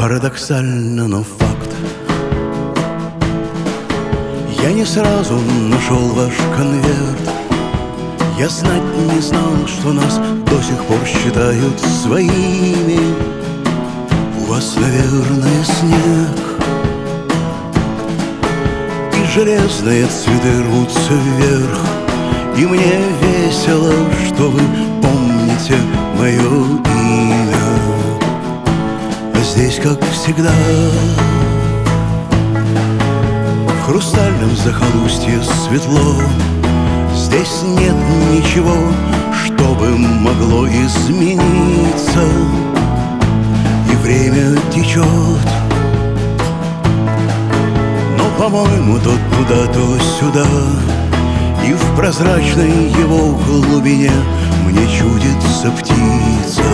Парадоксально, но факт. Я не сразу нашел ваш конверт. Я знать не знал, что нас до сих пор считают своими. У вас, наверное, снег, и железные цветы рвутся вверх. И мне весело, что вы помните мое имя. А здесь, как всегда, в хрустальном захолустье светло. Здесь нет ничего, что бы могло измениться. И время течет, но, по-моему, то туда, то сюда. И в прозрачной его глубине мне чудится птица.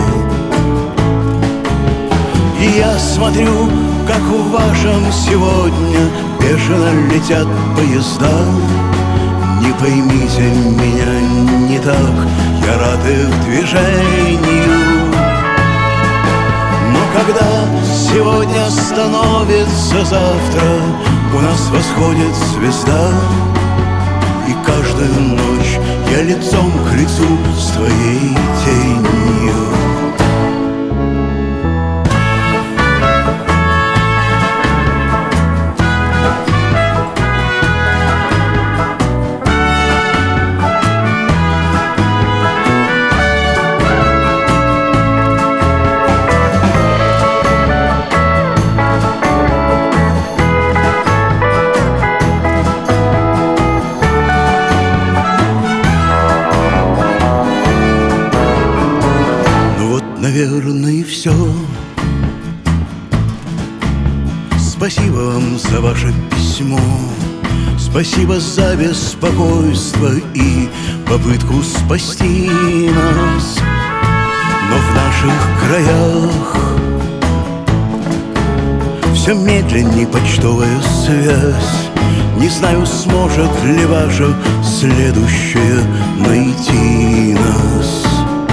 И я смотрю, как в вашем сегодня бешено летят поезда. Не поймите меня не так, я рад их движению. Но когда сегодня становится завтра, у нас восходит звезда. И каждую ночь я лицом к лицу с твоей тенью. Наверное, и все. Спасибо вам за ваше письмо. Спасибо за беспокойство и попытку спасти нас. Но в наших краях все медленнее почтовая связь. Не знаю, сможет ли ваша следующая найти нас.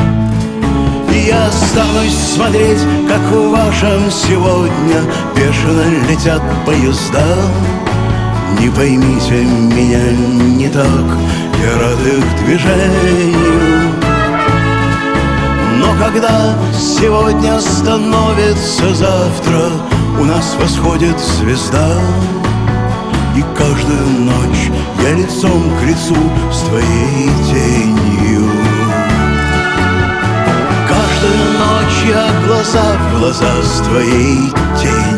Я останусь смотреть, как в вашем сегодня бешено летят поезда. Не поймите меня не так, я рад их движению. Но когда сегодня становится завтра, у нас восходит звезда. И каждую ночь я лицом к лицу с твоей тенью. Каждую ночь я глаза в глаза с твоей тенью.